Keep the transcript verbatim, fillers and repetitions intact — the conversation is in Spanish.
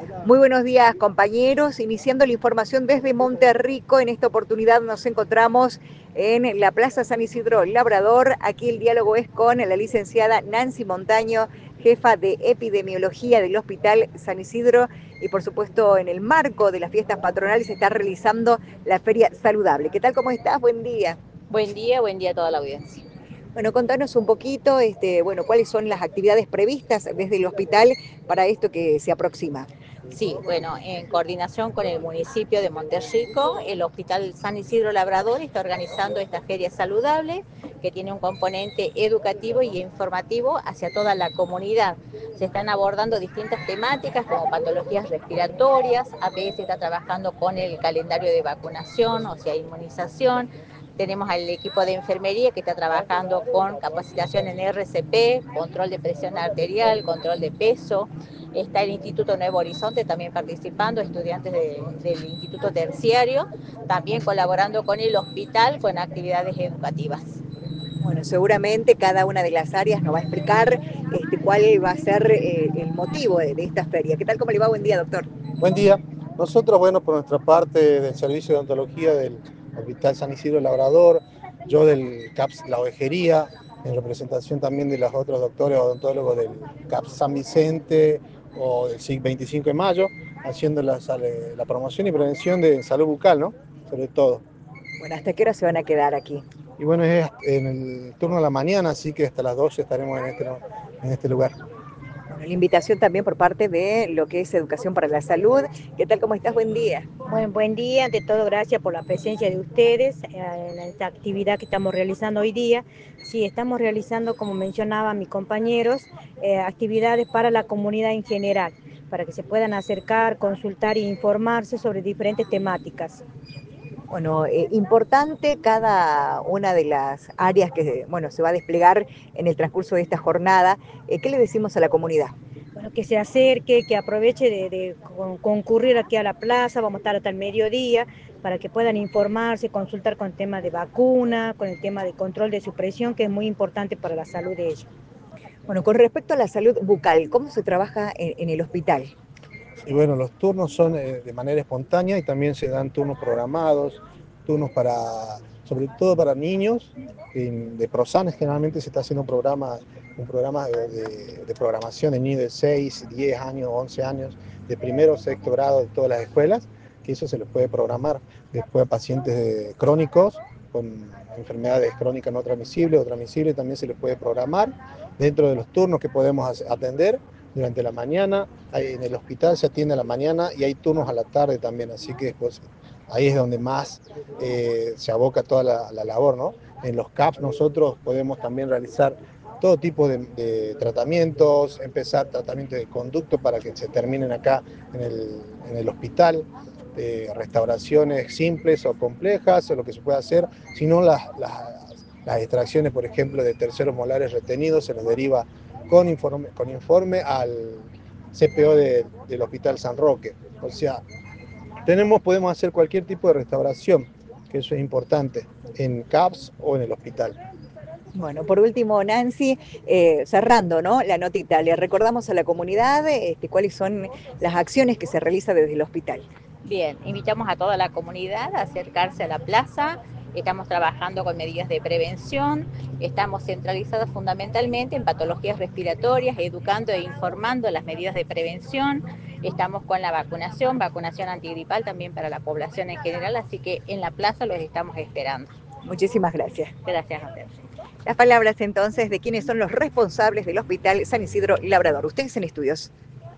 Muy buenos días, compañeros. Iniciando la información desde Monterrico, en esta oportunidad nos encontramos en la Plaza San Isidro Labrador. Aquí el diálogo es con la licenciada Nancy Montaño, jefa de epidemiología del Hospital San Isidro, y por supuesto en el marco de las fiestas patronales se está realizando la Feria Saludable. ¿Qué tal? ¿Cómo estás? Buen día. Buen día, buen día a toda la audiencia. Bueno, contanos un poquito, este, bueno, cuáles son las actividades previstas desde el hospital para esto que se aproxima. Sí, bueno, en coordinación con el municipio de Monterrico, el Hospital San Isidro Labrador está organizando esta feria saludable que tiene un componente educativo y informativo hacia toda la comunidad. Se están abordando distintas temáticas como patologías respiratorias, A P S está trabajando con el calendario de vacunación, o sea, inmunización. Tenemos al equipo de enfermería que está trabajando con capacitación en R C P, control de presión arterial, control de peso. Está el Instituto Nuevo Horizonte también participando, estudiantes de, del Instituto Terciario, también colaborando con el hospital con actividades educativas. Bueno, seguramente cada una de las áreas nos va a explicar este, cuál va a ser eh, el motivo de, de esta feria. ¿Qué tal? ¿Cómo le va? Buen día, doctor. Buen día. Nosotros, bueno, por nuestra parte del Servicio de Odontología del Hospital San Isidro Labrador, yo del CAPS La Ovejería, en representación también de los otros doctores odontólogos del CAPS San Vicente o del S I C veinticinco de mayo, haciendo la, la promoción y prevención de salud bucal, ¿no? Sobre todo. Bueno, ¿hasta qué hora se van a quedar aquí? Y bueno, es en el turno de la mañana, así que hasta las doce estaremos en este, en este lugar. Bueno, la invitación también por parte de lo que es Educación para la Salud. ¿Qué tal? ¿Cómo estás? Buen día. Buen, buen día, ante todo gracias por la presencia de ustedes eh, en esta actividad que estamos realizando hoy día. Sí, estamos realizando, como mencionaba mis compañeros, eh, actividades para la comunidad en general, para que se puedan acercar, consultar e informarse sobre diferentes temáticas. Bueno, eh, importante cada una de las áreas que bueno, se va a desplegar en el transcurso de esta jornada. Eh, ¿Qué le decimos a la comunidad? Bueno, que se acerque, que aproveche de, de concurrir aquí a la plaza, vamos a estar hasta el mediodía, para que puedan informarse, consultar con el tema de vacuna, con el tema de control de su presión, que es muy importante para la salud de ellos. Bueno, con respecto a la salud bucal, ¿cómo se trabaja en, en el hospital? Y bueno, los turnos son eh, de manera espontánea y también se dan turnos programados, turnos para, sobre todo para niños, en, de Prosanes generalmente se está haciendo un programa, un programa de, de, de programación de niños de seis, diez años, once años, de primero o sexto grado de todas las escuelas, que eso se les puede programar. Después a pacientes de, crónicos, con enfermedades crónicas no transmisibles o transmisibles, también se les puede programar dentro de los turnos que podemos atender durante la mañana. En el hospital se atiende a la mañana y hay turnos a la tarde también, así que pues, ahí es donde más eh, se aboca toda la, la labor, ¿no? En los CAPS nosotros podemos también realizar todo tipo de, de tratamientos, empezar tratamientos de conducto para que se terminen acá en el, en el hospital, eh, restauraciones simples o complejas, o lo que se puede hacer, sino las, las, las extracciones, por ejemplo, de terceros molares retenidos, se los deriva con informe, con informe al C P O de, del Hospital San Roque. O sea, tenemos, podemos hacer cualquier tipo de restauración, que eso es importante, en CAPS o en el hospital. Bueno, por último, Nancy, eh, cerrando, ¿no?, la notita, le recordamos a la comunidad este, cuáles son las acciones que se realizan desde el hospital. Bien, invitamos a toda la comunidad a acercarse a la plaza. Estamos trabajando con medidas de prevención, estamos centralizados fundamentalmente en patologías respiratorias, educando e informando las medidas de prevención. Estamos con la vacunación, vacunación antigripal también para la población en general, así que en la plaza los estamos esperando. Muchísimas gracias. Gracias a ustedes. Las palabras entonces de quienes son los responsables del Hospital San Isidro Labrador. Ustedes en estudios.